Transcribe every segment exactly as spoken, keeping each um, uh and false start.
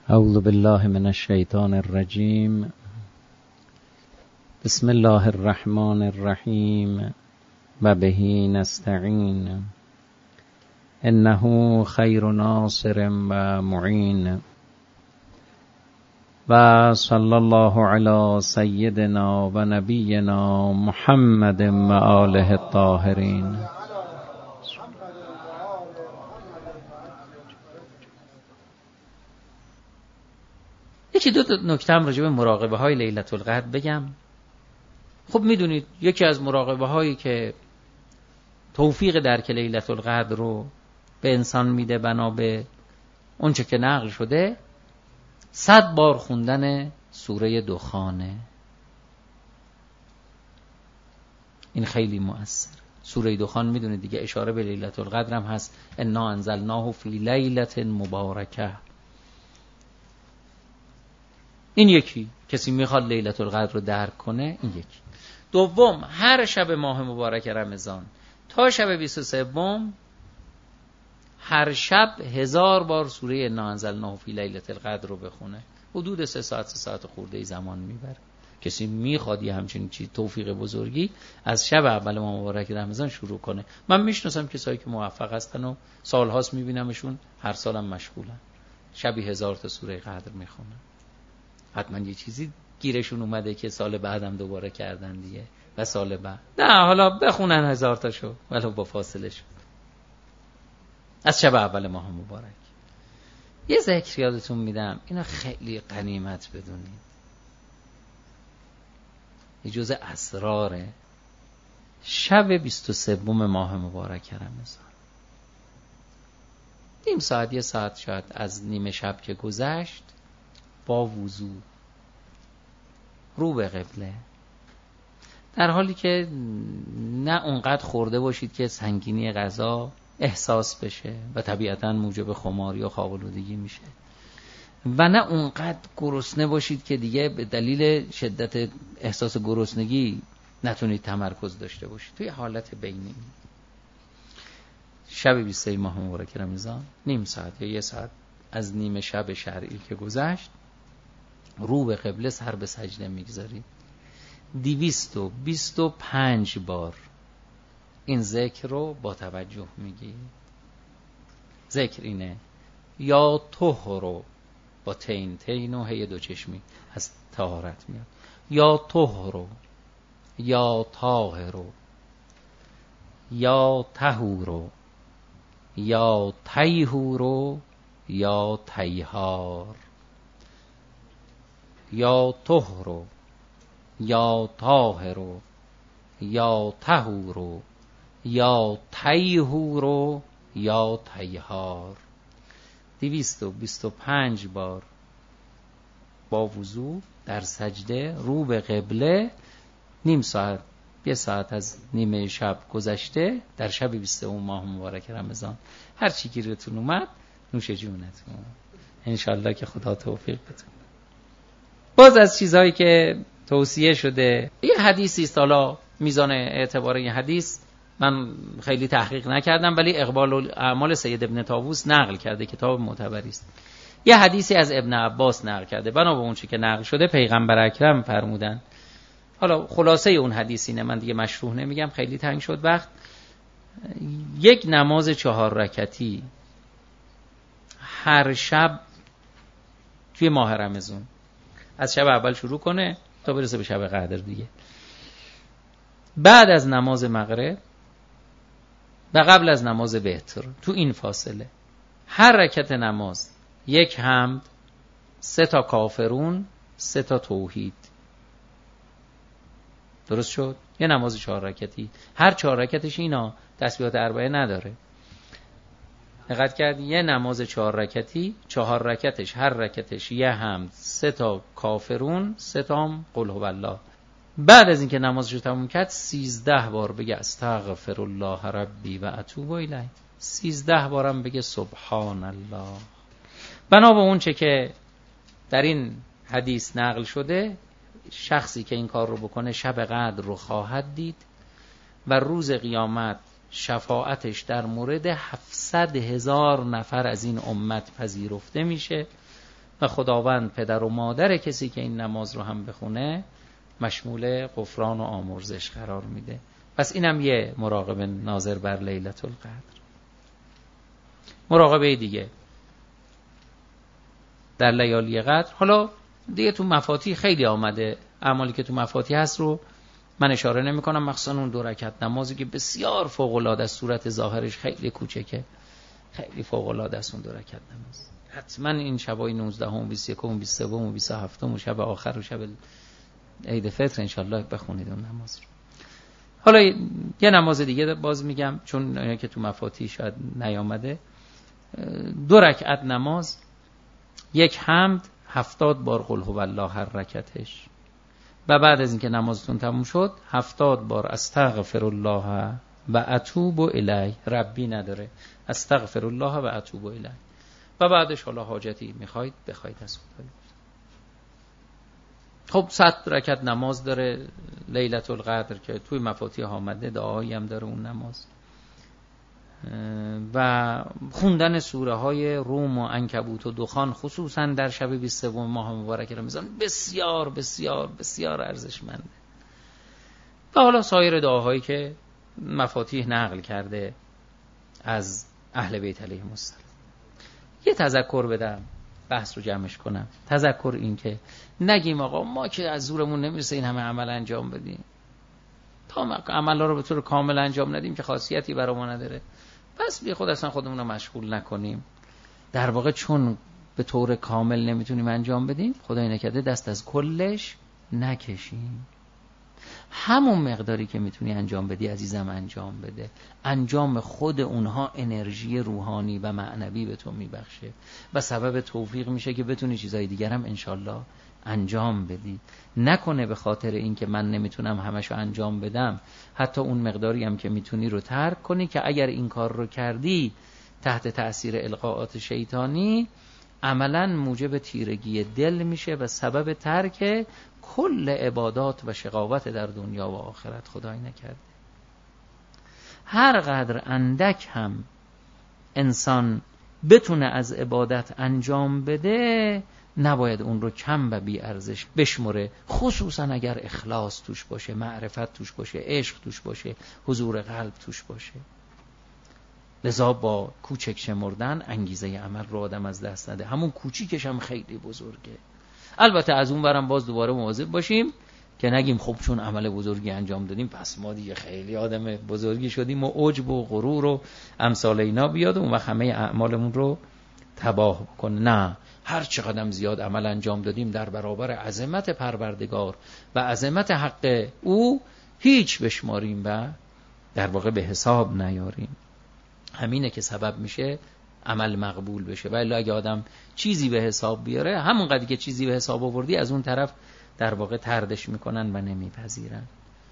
اعوذ بالله من الشیطان الرجیم. بسم الله الرحمن الرحیم و به نستعین انه خیر ناصر و معین و صلی الله علی سیدنا و نبینا محمد و آله الطاهرین. یکی دو نکته هم راجع به مراقبه های لیلة القدر بگم. خب میدونید یکی از مراقبه هایی که توفیق درک لیلة القدر رو به انسان میده بنا به اونچه که نقل شده صد بار خوندن سوره دخانه. این خیلی مؤثر. سوره دخان میدونید دیگه اشاره به لیلة القدر هم هست. انا انزلناه فی لیلة مبارکه. این یکی کسی میخواد لیلة القدر رو درک کنه. این یکی. دوم، هر شب ماه مبارک رمضان تا شب بیست و سوم هر شب هزار بار سوره انا انزلناه فی لیلة القدر رو بخونه. حدود سه ساعت سه ساعت خورده ای زمان میبره. کسی میخواد یه همچین چیز توفیق بزرگی از شب اول ماه مبارک رمضان شروع کنه. من میشناسم کسایی که موفق هستن و سالهاست میبینمشون هر سالم مشغولن. شبی هزار تا سوره قدر میخونن. حتما یه چیزی گیرشون اومده که سال بعدم دوباره کردن دیگه و سال بعد نه حالا بخونن هزار تاشو ولو با فاصله شد از شب اول ماه مبارک. یه ذکر یادتون میدم، اینا خیلی غنیمت بدونید، یه جزء اسراره. شب بیست و سوم ماه مبارک رمضان نیم ساعت یه ساعت شاید از نیمه شب که گذشت با وضو رو به قبله، در حالی که نه اونقدر خورده باشید که سنگینی غذا احساس بشه و طبیعتاً موجب خمار یا خواب‌آلودگی میشه و نه اونقدر گرسنه باشید که دیگه به دلیل شدت احساس گرسنگی نتونید تمرکز داشته باشید. توی حالت بینی شب بیست و سوم ماه مبارک رمضان نیم ساعت یا یه ساعت از نیمه شب شرعی که گذشت رو به قبله سر به سجده میگذارید. دویست و بیست و پنج بار این ذکر رو با توجه میگی. ذکر اینه: یا طهرو، با تین تین و هی دو چشمی از طهارت میاد. یا طهرو، یا طاهرو، یا طهورو، یا طیهورو، یا طیهار. یا طهرو، یا طاهرو، یا طهورو، یا طیهورو، یا طیهار. دویست و بیست و پنج بار با وضو در سجده رو به قبله، نیم ساعت یه ساعت از نیمه شب گذشته در شب بیست و ماه مبارک رمضان. هر چی گیرتون اومد نوش جونتون، انشالله که خدا توفیق بده. باز از چیزهایی که توصیه شده یه حدیثی است، حالا میزان اعتبار این حدیث من خیلی تحقیق نکردم ولی اقبال الاعمال سید ابن طاووس نقل کرده، کتاب معتبری است. یه حدیثی از ابن عباس نقل کرده، بنا به اون چیزی که نقل شده پیغمبر اکرم فرمودن. حالا خلاصه اون حدیث اینه، من دیگه مشروح نمیگم خیلی تنگ شد وقت. یک نماز چهار رکعتی هر شب توی ماه رمضان از شب اول شروع کنه تا برسه به شب قدر دیگه، بعد از نماز مغرب و قبل از نماز وتر، تو این فاصله هر رکعت نماز یک حمد، سه تا کافرون، سه تا توحید. درست شد؟ یه نماز چهار رکعتی، هر چهار رکعتش اینا تسبیحات اربعه نداره. دقت کرد؟ یه نماز چهار رکعتی، چهار رکعتش هر رکعتش یه حمد، سه تا کافرون، سه تا قل هو الله. بعد از اینکه نمازش رو تموم کرد سیزده بار بگه استغفر الله ربی و اتوب الیه، سیزده بارم بگه سبحان الله. بنا به اون چه که در این حدیث نقل شده، شخصی که این کار رو بکنه شب قدر رو خواهد دید و روز قیامت شفاعتش در مورد هفتصد هزار نفر از این امت پذیرفته میشه و خداوند پدر و مادر کسی که این نماز رو هم بخونه مشمول غفران و آمرزش قرار میده. پس اینم یه مراقبه ناظر بر لیلة القدر. مراقبه دیگه در لیالی قدر، حالا دیگه تو مفاتیح خیلی آمده، اعمالی که تو مفاتیح هست رو من اشاره نمی کنم، مخصوصا اون دو رکعت نمازی که بسیار فوق العاده است، صورت ظاهرش خیلی کوچکه، خیلی فوق العاده است اون دو رکعت نماز. حتما این شبای نوزدهم و بیست و یکم و بیست و سوم و بیست و هفتم و شب آخر و شب عید فطر انشالله بخونید اون نماز رو. حالا یه نماز دیگه باز میگم چون که تو مفاتیح شاید نیامده، دو رکعت نماز، یک حمد هفتاد بار قل هو الله هر رکعتش، و بعد از اینکه نمازتون تموم شد هفتاد بار استغفر الله و اتوب الیه، ربی نداره، استغفر الله و اتوب الیه، و بعدش حالا حاجتی میخواید بخواید از خدا. خب صد رکعت نماز داره لیلة القدر که توی مفاتیح آمده، دعایی هم داره اون نماز، و خوندن سوره های روم و عنکبوت و دخان خصوصا در شب بیست و سوم ماه مبارک رمضان بسیار بسیار بسیار ارزشمنده. و حالا سایر دعاهایی که مفاتیح نقل کرده از اهل بیت علیهم السلام. یه تذکر بدم بحث رو جمعش کنم. تذکر این که نگیم آقا ما که از زورمون نمیرسه این همه عمل انجام بدیم، تا عمل رو به طور کامل انجام ندیم که خاصیتی برای ما نداره، پس بی خود اصلا خودمون رو مشغول نکنیم. در واقع چون به طور کامل نمیتونیم انجام بدیم، خدای نکرده دست از کلش نکشیم. همون مقداری که میتونی انجام بدی عزیزم انجام بده. انجام خود اونها انرژی روحانی و معنوی به تو میبخشه و سبب توفیق میشه که بتونی چیزای دیگر هم انشالله انجام بدی. نکنه به خاطر این که من نمیتونم همشو انجام بدم حتی اون مقداری هم که میتونی رو ترک کنی، که اگر این کار رو کردی تحت تأثیر القاءات شیطانی عملاً موجب تیرگی دل میشه و سبب ترک کل عبادات و شقاوت در دنیا و آخرت. خدای نکرده. هر قدر اندک هم انسان بتونه از عبادت انجام بده نباید اون رو کم و بی ارزش بشمره، خصوصا اگر اخلاص توش باشه، معرفت توش باشه، عشق توش باشه، حضور قلب توش باشه. لذا با کوچک شمردن انگیزه عمل رو آدم از دست نده. همون کوچیکش هم خیلی بزرگه. البته از اون برم باز دوباره مواظب باشیم که نگیم خب چون عمل بزرگی انجام دادیم پس ما دیگه خیلی آدم بزرگی شدیم و عجب و غرور و امثال اینا بیاد و اون وقت همه اعمالمون رو تباه کنه. نه، هر چقدر زیاد عمل انجام دادیم در برابر عظمت پروردگار و عظمت حق او هیچ بشماریم و در واقع به حساب نیاریم. همینه که سبب میشه عمل مقبول بشه. ولی اگه آدم چیزی به حساب بیاره، همون قدری که چیزی به حساب آوردی از اون طرف در واقع تردش میکنن و نمیپذیرن.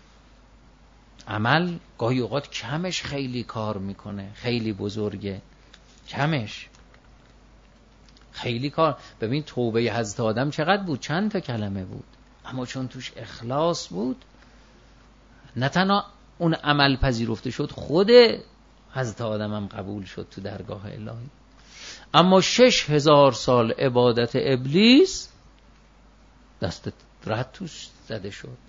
عمل گاهی اوقات کمش خیلی کار میکنه، خیلی بزرگه، کمش خیلی کار. ببین توبه حضرت آدم چقدر بود؟ چند تا کلمه بود، اما چون توش اخلاص بود نه تنها اون عمل پذیرفته شد، خود حضرت آدم هم قبول شد تو درگاه الهی. اما شش هزار سال عبادت ابلیس دست رد توش زده شد.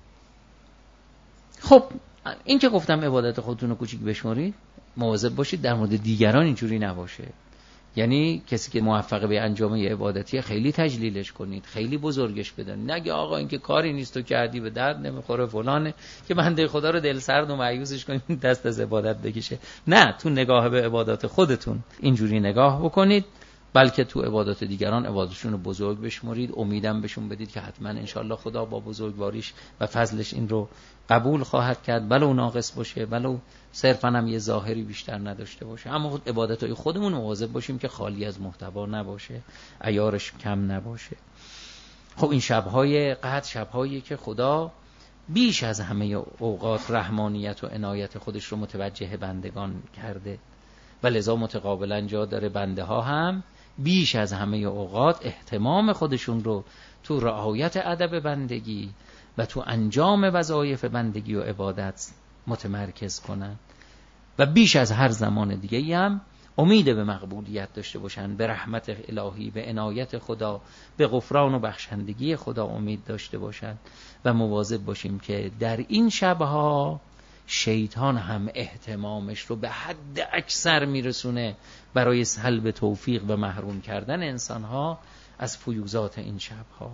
خب این که گفتم عبادت خودتون رو کوچیک بشمارید، مواظب باشید در مورد دیگران اینجوری نباشه. یعنی کسی که موفق به انجام یه عبادتی خیلی تجلیلش کنید، خیلی بزرگش بدونید. نگه آقا این که کاری نیست تو کردی به درد نمیخوره فلانه که بنده خدا رو دل سرد و مایوسش کنید دست از عبادت بکشه. نه، تو نگاه به عبادات خودتون اینجوری نگاه بکنید، بلکه تو عبادات دیگران عبادتشون رو بزرگ بشمرید، امیدم بهشون بدید که حتما انشالله خدا با بزرگواریش و فضلش این رو قبول خواهد کرد، ولو ناقص باشه، ولو صرفا هم یه ظاهری بیشتر نداشته باشه. اما عبادتهای خودمون مواظب باشیم که خالی از محتوا نباشه، عیارش کم نباشه. خب این شبهای قدر شبهایی که خدا بیش از همه اوقات رحمانیت و عنایت خودش رو متوجه بندگان کرده و لذا متقابلا جا داره بنده ها هم بیش از همه اوقات اهتمام خودشون رو تو رعایت ادب بندگی و تو انجام وظایف بندگی و عبادت متمرکز کنن و بیش از هر زمان دیگه هم امید به مقبولیت داشته باشن، به رحمت الهی، به عنایت خدا، به غفران و بخشندگی خدا امید داشته باشن و مواظب باشیم که در این شبها شیطان هم اهتمامش رو به حد اکثر میرسونه برای سلب توفیق و محروم کردن انسانها از فیوزات این شبها.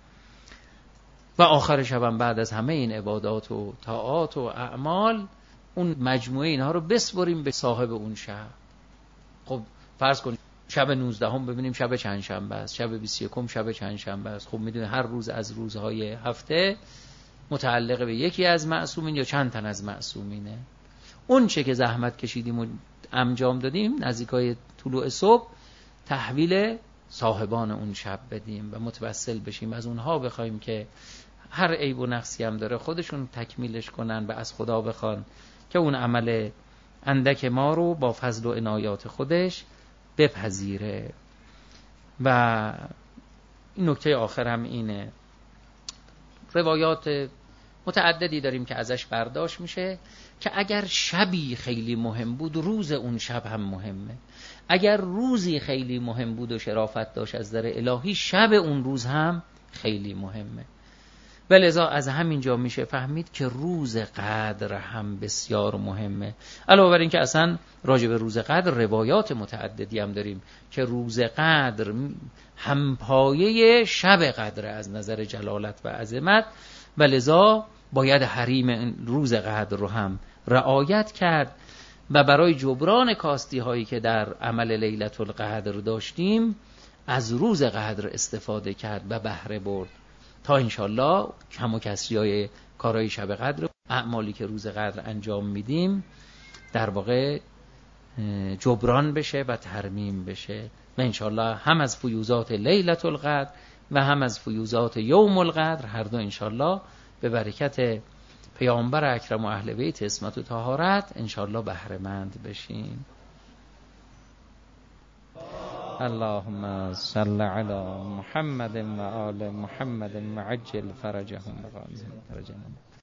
و آخر شبم بعد از همه این عبادات و طاعات و اعمال اون مجموعه اینها رو بسپریم به صاحب اون شب. خب فرض کن شب نوزده هم ببینیم شب چند شنبه است، شب بیست و یکم شب چند شنبه است. خب میدونی هر روز از روزهای هفته متعلق به یکی از معصومین یا چند تن از معصومینه. اون چه که زحمت کشیدیم و انجام دادیم نزدیکای طلوع صبح تحویل صاحبان اون شب بدیم و متوسل بشیم از اونها، بخوایم که هر عیب و نقصی هم داره خودشون تکمیلش کنن و از خدا بخوان که اون عمل اندک ما رو با فضل و عنایات خودش بپذیره. و این نکته آخر هم اینه، روایات متعددی داریم که ازش برداشت میشه که اگر شبی خیلی مهم بود روز اون شب هم مهمه، اگر روزی خیلی مهم بود و شرافت داشت از نظر الهی شب اون روز هم خیلی مهمه. ولذا از همینجا میشه فهمید که روز قدر هم بسیار مهمه. علاوه بر این که اصلا راجع به روز قدر روایات متعددی هم داریم که روز قدر همپایه شب قدر از نظر جلالت و عظمت، ولذا باید حریم روز قدر رو هم رعایت کرد و برای جبران کاستی هایی که در عمل لیلة القدر داشتیم از روز قدر استفاده کرد و بهره برد تا انشالله کم و کسری های کارهای شب قدر، اعمالی که روز قدر انجام میدیم در واقع جبران بشه و ترمیم بشه و انشالله هم از فیوزات لیلة القدر و هم از فیوزات یوم القدر هر دو انشالله به برکت پیامبر اکرم و اهل بیت عصمت و طهارت انشالله بهره مند بشیم. اللهم صل علی محمد و آل محمد وعجل فرجهم.